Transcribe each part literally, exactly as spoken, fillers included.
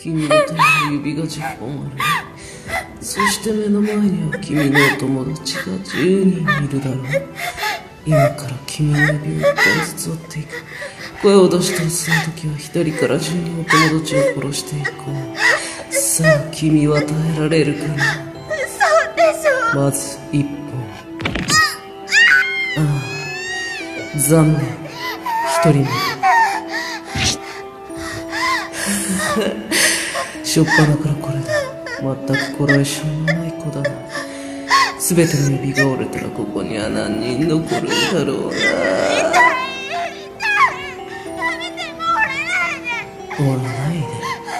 君の手に指がじゅっぽんある。そして目の前には君のお友達がじゅうにんいるだろう。今から君の指を一本ずつ折っていく。声を出したその時は左から順にお友達を殺していこう。さあ君は耐えられるかな。 嘘でしょ。 まず一本。ああ、残念。一人目。しょっぱなからこれだ。全くこらえ性のない子だな。すべての指が折れたらここには何人残るんだろうな。折らないで。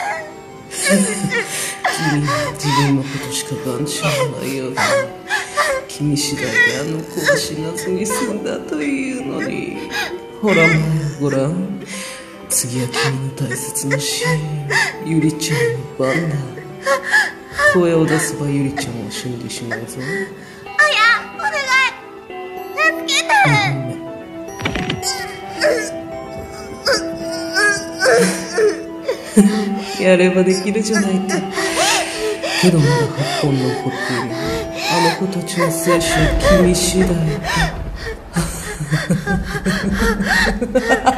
君は自分のことしか眼中ないようだ。君次第であの子は死なずに済んだというのに。ほら前をごらん。次は君の大切なシーン、ゆりちゃんの番だ。声を出せばゆりちゃんは死んでしまうぞ。 あや、お願い、助けて。 やればできるじゃないか。けどまだはっぽん残っている。あの子たちの生死は君次第だ。